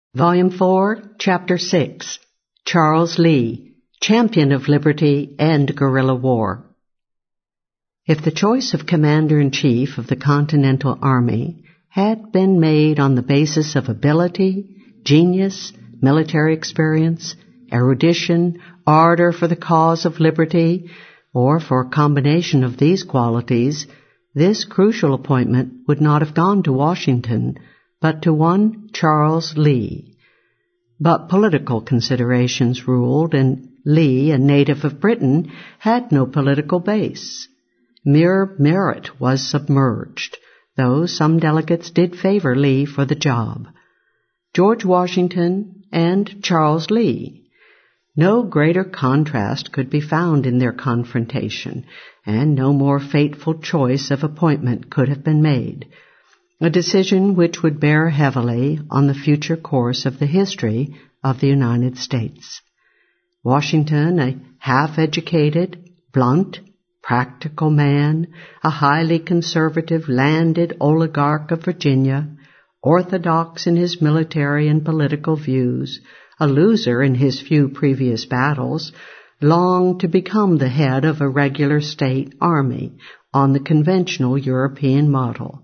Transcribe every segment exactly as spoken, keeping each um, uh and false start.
Volume four, Chapter six, Charles Lee, Champion of Liberty and Guerrilla War. If the choice of Commander-in-Chief of the Continental Army had been made on the basis of ability, genius, military experience, erudition, ardor for the cause of liberty, or for a combination of these qualities, this crucial appointment would not have gone to Washington, but to one Charles Lee. But political considerations ruled, and Lee, a native of Britain, had no political base. Mere merit was submerged, though some delegates did favor Lee for the job. George Washington and Charles Lee. No greater contrast could be found in their confrontation, and no more fateful choice of appointment could have been made. A decision which would bear heavily on the future course of the history of the United States. Washington, a half-educated, blunt, practical man, a highly conservative landed oligarch of Virginia, orthodox in his military and political views, a loser in his few previous battles, longed to become the head of a regular state army on the conventional European model.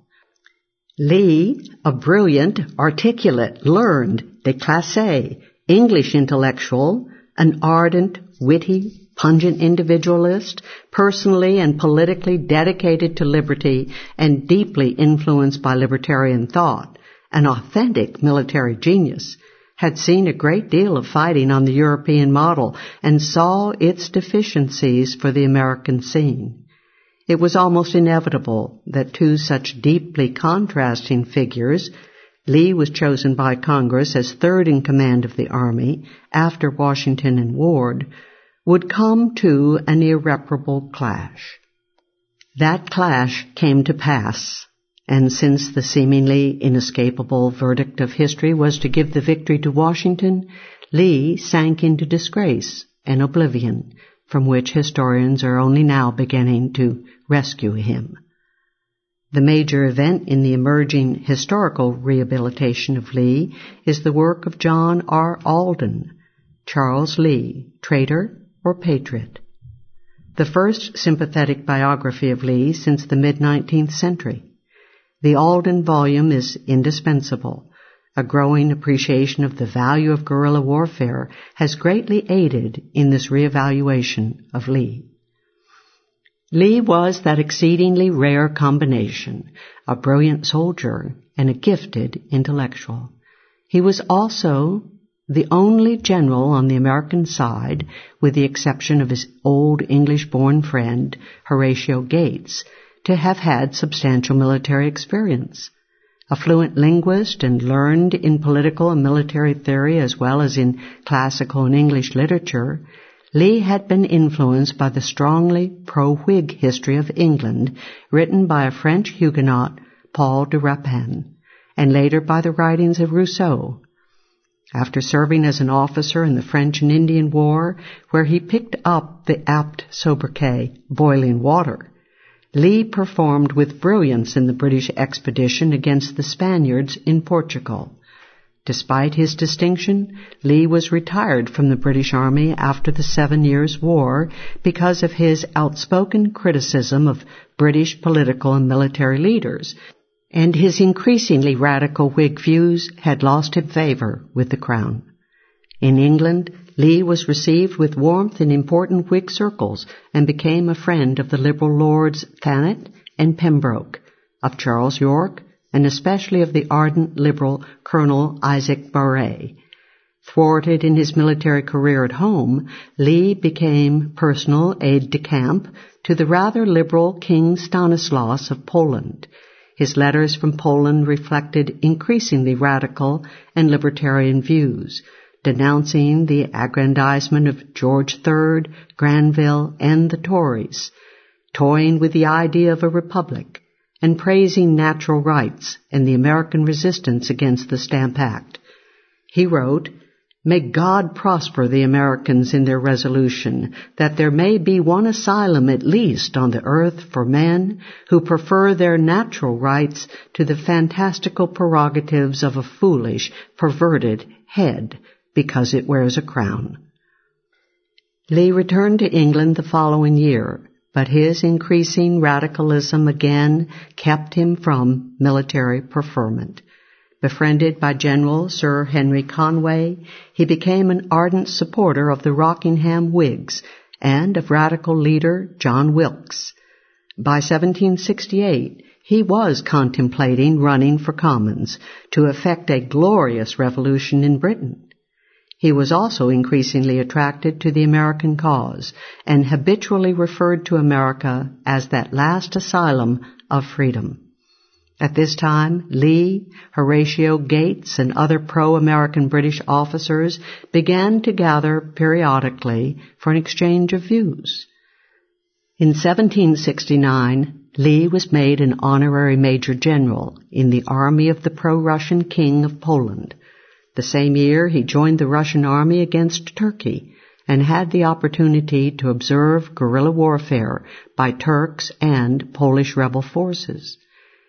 Lee, a brilliant, articulate, learned, déclassé, English intellectual, an ardent, witty, pungent individualist, personally and politically dedicated to liberty and deeply influenced by libertarian thought, an authentic military genius, had seen a great deal of fighting on the European model and saw its deficiencies for the American scene. It was almost inevitable that two such deeply contrasting figures, Lee was chosen by Congress as third in command of the Army after Washington and Ward, would come to an irreparable clash. That clash came to pass, and since the seemingly inescapable verdict of history was to give the victory to Washington, Lee sank into disgrace and oblivion, from which historians are only now beginning to rescue him. The major event in the emerging historical rehabilitation of Lee is the work of John R. Alden, Charles Lee, Traitor or Patriot, the first sympathetic biography of Lee since the mid-nineteenth century. The Alden volume is indispensable. A growing appreciation of the value of guerrilla warfare has greatly aided in this reevaluation of Lee. Lee was that exceedingly rare combination, a brilliant soldier and a gifted intellectual. He was also the only general on the American side, with the exception of his old English-born friend, Horatio Gates, to have had substantial military experience. A fluent linguist and learned in political and military theory as well as in classical and English literature, Lee had been influenced by the strongly pro-Whig history of England written by a French Huguenot, Paul de Rapin, and later by the writings of Rousseau. After serving as an officer in the French and Indian War, where he picked up the apt sobriquet, boiling water, Lee performed with brilliance in the British expedition against the Spaniards in Portugal. Despite his distinction, Lee was retired from the British Army after the Seven Years' War because of his outspoken criticism of British political and military leaders, and his increasingly radical Whig views had lost him favor with the Crown. In England, Lee was received with warmth in important Whig circles and became a friend of the Liberal Lords Thanet and Pembroke, of Charles Yorke, and especially of the ardent Liberal Colonel Isaac Barré. Thwarted in his military career at home, Lee became personal aide-de-camp to the rather liberal King Stanislaus of Poland. His letters from Poland reflected increasingly radical and libertarian views, denouncing the aggrandizement of George the Third, Granville, and the Tories, toying with the idea of a republic, and praising natural rights and the American resistance against the Stamp Act. He wrote, May God prosper the Americans in their resolution that there may be one asylum at least on the earth for men who prefer their natural rights to the fantastical prerogatives of a foolish, perverted head because it wears a crown. Lee returned to England the following year, but his increasing radicalism again kept him from military preferment. Befriended by General Sir Henry Conway, he became an ardent supporter of the Rockingham Whigs and of radical leader John Wilkes. By seventeen sixty-eight, he was contemplating running for Commons to effect a glorious revolution in Britain. He was also increasingly attracted to the American cause and habitually referred to America as that last asylum of freedom. At this time, Lee, Horatio Gates, and other pro-American British officers began to gather periodically for an exchange of views. In seventeen sixty-nine, Lee was made an honorary major general in the army of the pro-Russian King of Poland. The same year, he joined the Russian army against Turkey and had the opportunity to observe guerrilla warfare by Turks and Polish rebel forces.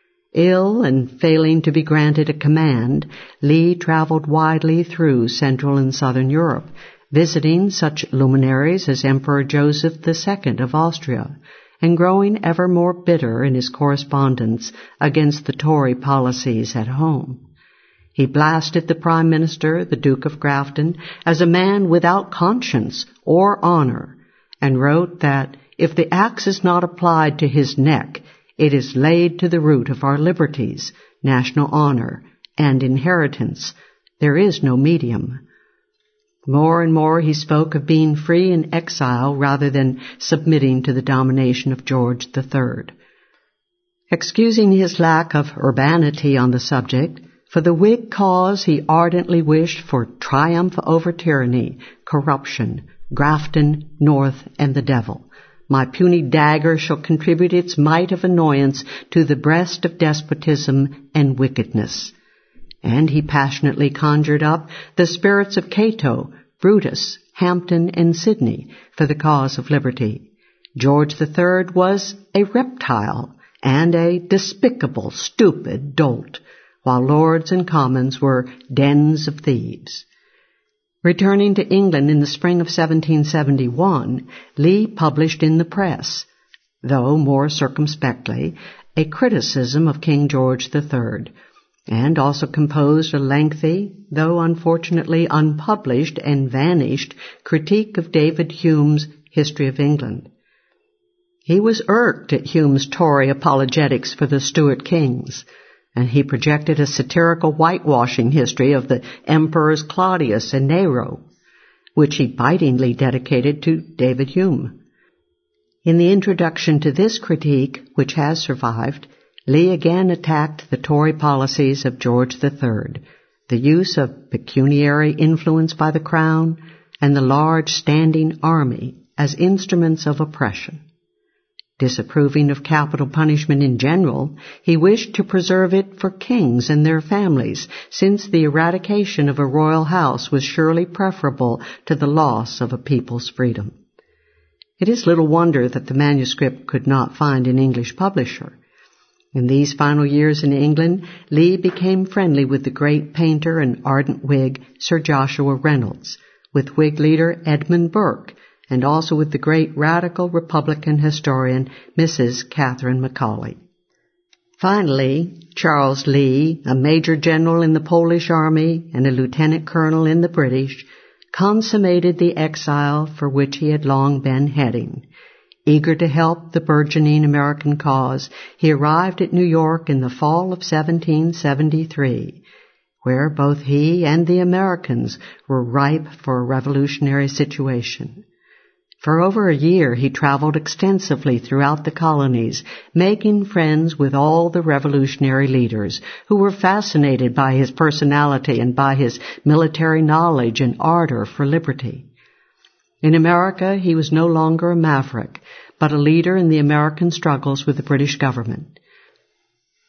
Ill and failing to be granted a command, Lee traveled widely through Central and Southern Europe, visiting such luminaries as Emperor Joseph the Second of Austria, and growing ever more bitter in his correspondence against the Tory policies at home. He blasted the Prime Minister, the Duke of Grafton, as a man without conscience or honor, and wrote that if the axe is not applied to his neck, it is laid to the root of our liberties, national honor, and inheritance. There is no medium. More and more he spoke of being free in exile rather than submitting to the domination of George the Third. Excusing his lack of urbanity on the subject, for the Whig cause he ardently wished for triumph over tyranny, corruption, Grafton, North, and the devil. My puny dagger shall contribute its might of annoyance to the breast of despotism and wickedness. And he passionately conjured up the spirits of Cato, Brutus, Hampden, and Sidney for the cause of liberty. George the Third was a reptile and a despicable, stupid dolt, while lords and commons were dens of thieves. Returning to England in the spring of seventeen seventy-one, Lee published in the press, though more circumspectly, a criticism of King George the Third, and also composed a lengthy, though unfortunately unpublished and vanished, critique of David Hume's History of England. He was irked at Hume's Tory apologetics for the Stuart kings, and he projected a satirical whitewashing history of the emperors Claudius and Nero, which he bitingly dedicated to David Hume. In the introduction to this critique, which has survived, Lee again attacked the Tory policies of George the Third, the use of pecuniary influence by the Crown, and the large standing army as instruments of oppression. Disapproving of capital punishment in general, he wished to preserve it for kings and their families, since the eradication of a royal house was surely preferable to the loss of a people's freedom. It is little wonder that the manuscript could not find an English publisher. In these final years in England, Lee became friendly with the great painter and ardent Whig Sir Joshua Reynolds, with Whig leader Edmund Burke, and also with the great radical Republican historian Missus Catherine Macaulay. Finally, Charles Lee, a major general in the Polish army and a lieutenant colonel in the British, consummated the exile for which he had long been heading. Eager to help the burgeoning American cause, he arrived at New York in the fall of seventeen seventy-three, where both he and the Americans were ripe for a revolutionary situation. For over a year he traveled extensively throughout the colonies, making friends with all the revolutionary leaders, who were fascinated by his personality and by his military knowledge and ardor for liberty. In America, he was no longer a maverick, but a leader in the American struggles with the British government.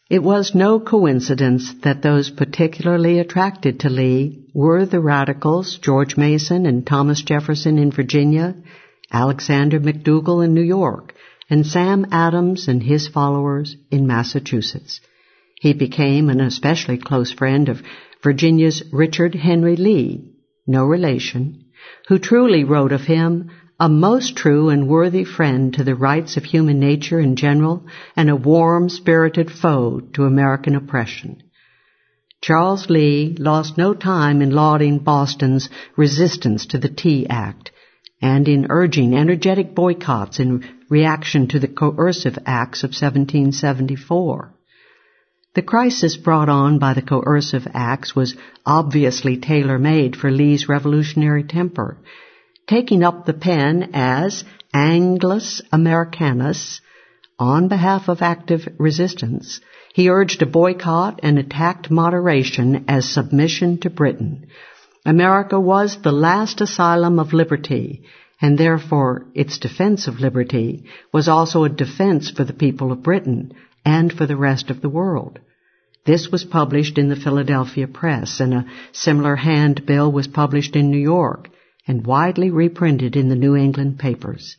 It was no coincidence that those particularly attracted to Lee were the radicals George Mason and Thomas Jefferson in Virginia, Alexander McDougall in New York, and Sam Adams and his followers in Massachusetts. He became an especially close friend of Virginia's Richard Henry Lee, no relation, who truly wrote of him, a most true and worthy friend to the rights of human nature in general, and a warm-spirited foe to American oppression. Charles Lee lost no time in lauding Boston's resistance to the Tea Act, and in urging energetic boycotts in reaction to the coercive acts of seventeen seventy-four. The crisis brought on by the coercive acts was obviously tailor-made for Lee's revolutionary temper. Taking up the pen as Anglus Americanus on behalf of active resistance, he urged a boycott and attacked moderation as submission to Britain. America was the last asylum of liberty, and therefore its defense of liberty was also a defense for the people of Britain and for the rest of the world. This was published in the Philadelphia Press, and a similar handbill was published in New York and widely reprinted in the New England papers.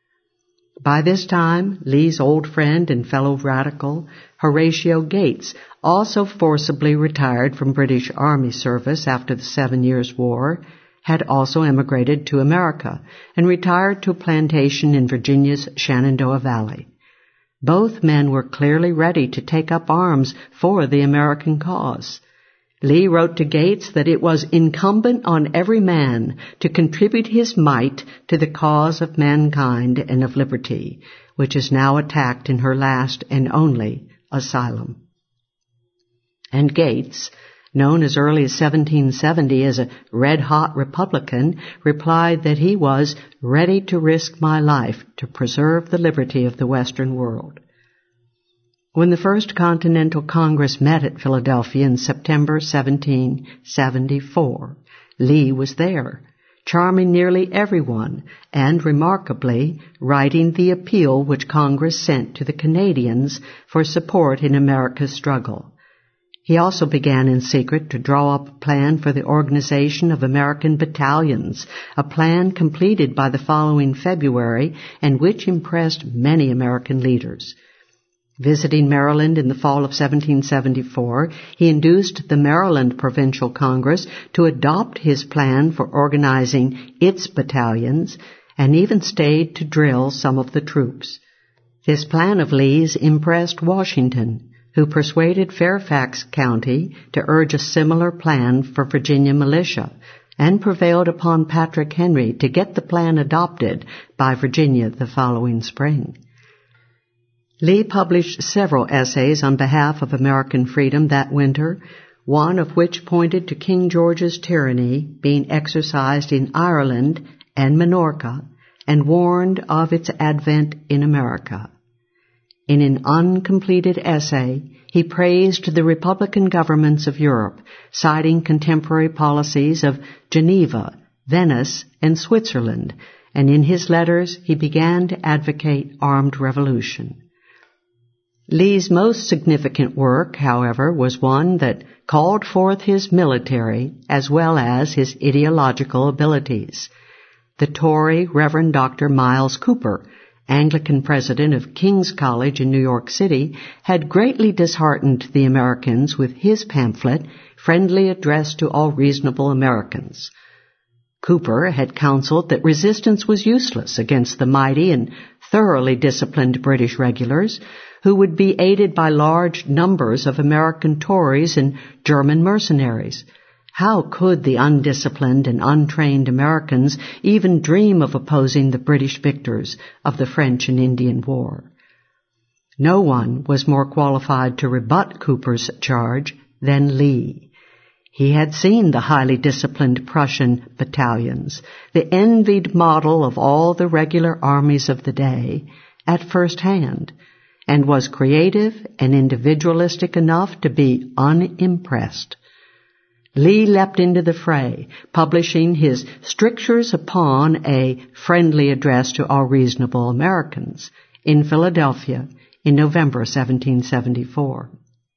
By this time, Lee's old friend and fellow radical, Horatio Gates, also forcibly retired from British Army service after the Seven Years' War, had also emigrated to America and retired to a plantation in Virginia's Shenandoah Valley. Both men were clearly ready to take up arms for the American cause. Lee wrote to Gates that it was incumbent on every man to contribute his mite to the cause of mankind and of liberty, which is now attacked in her last and only asylum. And Gates, known as early as seventeen seventy as a red-hot Republican, replied that he was ready to risk my life to preserve the liberty of the Western world. When the First Continental Congress met at Philadelphia in September seventeen seventy-four, Lee was there, charming nearly everyone and, remarkably, writing the appeal which Congress sent to the Canadians for support in America's struggle. He also began in secret to draw up a plan for the organization of American battalions, a plan completed by the following February and which impressed many American leaders. Visiting Maryland in the fall of seventeen seventy-four, he induced the Maryland Provincial Congress to adopt his plan for organizing its battalions and even stayed to drill some of the troops. This plan of Lee's impressed Washington, who persuaded Fairfax County to urge a similar plan for Virginia militia, and prevailed upon Patrick Henry to get the plan adopted by Virginia the following spring. Lee published several essays on behalf of American freedom that winter, one of which pointed to King George's tyranny being exercised in Ireland and Minorca, and warned of its advent in America. In an uncompleted essay, he praised the Republican governments of Europe, citing contemporary policies of Geneva, Venice, and Switzerland, and in his letters he began to advocate armed revolution. Lee's most significant work, however, was one that called forth his military as well as his ideological abilities. The Tory Reverend Doctor Miles Cooper, Anglican president of King's College in New York City, had greatly disheartened the Americans with his pamphlet, Friendly Address to All Reasonable Americans. Cooper had counseled that resistance was useless against the mighty and thoroughly disciplined British regulars, who would be aided by large numbers of American Tories and German mercenaries. How could the undisciplined and untrained Americans even dream of opposing the British victors of the French and Indian War? No one was more qualified to rebut Cooper's charge than Lee. He had seen the highly disciplined Prussian battalions, the envied model of all the regular armies of the day, at first hand, and was creative and individualistic enough to be unimpressed. Lee leapt into the fray, publishing his Strictures upon a Friendly Address to All Reasonable Americans in Philadelphia in November seventeen seventy-four.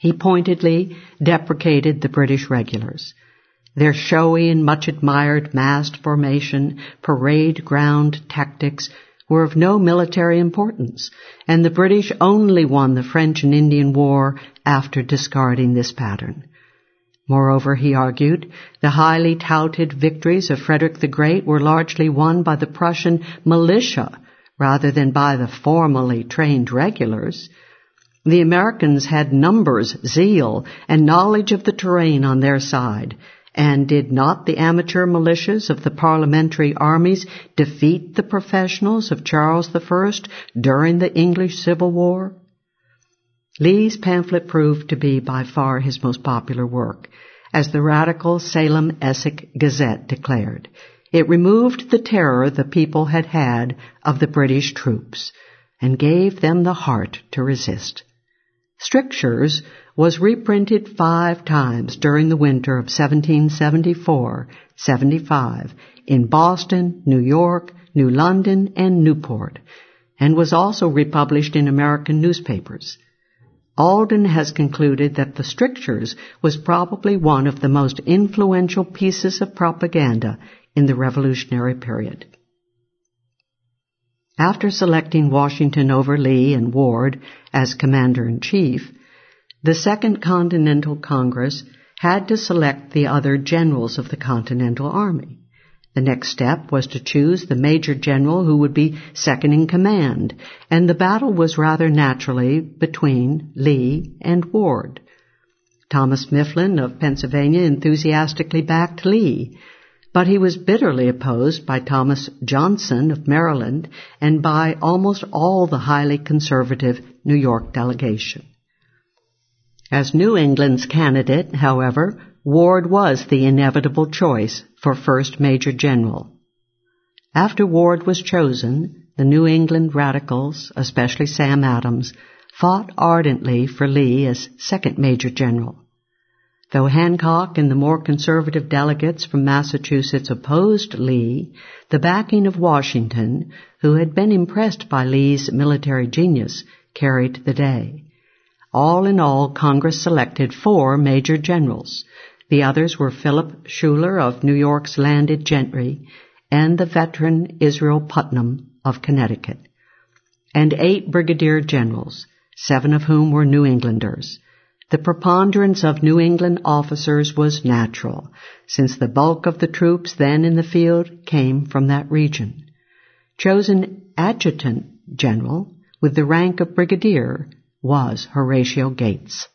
He pointedly deprecated the British regulars. Their showy and much admired massed formation, parade ground tactics were of no military importance, and the British only won the French and Indian War after discarding this pattern. Moreover, he argued, the highly touted victories of Frederick the Great were largely won by the Prussian militia rather than by the formally trained regulars. The Americans had numbers, zeal, and knowledge of the terrain on their side, and did not the amateur militias of the parliamentary armies defeat the professionals of Charles the First during the English Civil War? Lee's pamphlet proved to be by far his most popular work. As the radical Salem Essex Gazette declared, it removed the terror the people had had of the British troops and gave them the heart to resist. Strictures was reprinted five times during the winter of seventeen seventy-four seventy-five in Boston, New York, New London, and Newport, and was also republished in American newspapers. Alden has concluded that the Strictures was probably one of the most influential pieces of propaganda in the Revolutionary period. After selecting Washington over Lee and Ward as Commander-in-Chief, the Second Continental Congress had to select the other generals of the Continental Army. The next step was to choose the major general who would be second in command, and the battle was rather naturally between Lee and Ward. Thomas Mifflin of Pennsylvania enthusiastically backed Lee, but he was bitterly opposed by Thomas Johnson of Maryland and by almost all the highly conservative New York delegation. As New England's candidate, however, Ward was the inevitable choice for first major general. After Ward was chosen, the New England radicals, especially Sam Adams, fought ardently for Lee as second major general. Though Hancock and the more conservative delegates from Massachusetts opposed Lee, the backing of Washington, who had been impressed by Lee's military genius, carried the day. All in all, Congress selected four major generals. The others were Philip Schuyler of New York's landed gentry and the veteran Israel Putnam of Connecticut, and eight brigadier generals, seven of whom were New Englanders. The preponderance of New England officers was natural, since the bulk of the troops then in the field came from that region. Chosen adjutant general with the rank of brigadier was Horatio Gates.